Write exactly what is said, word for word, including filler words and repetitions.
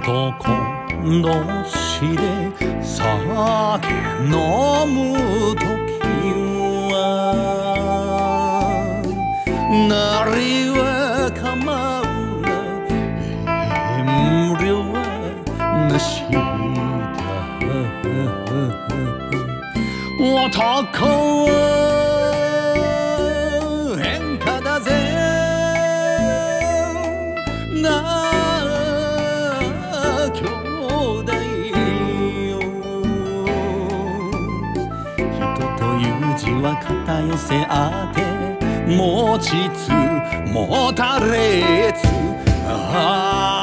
男同士で酒飲む時はなりは構うな遠慮はなしだ男は変化だぜなあ兄弟よ人という字は肩寄せ合って持ちつ持たれつああ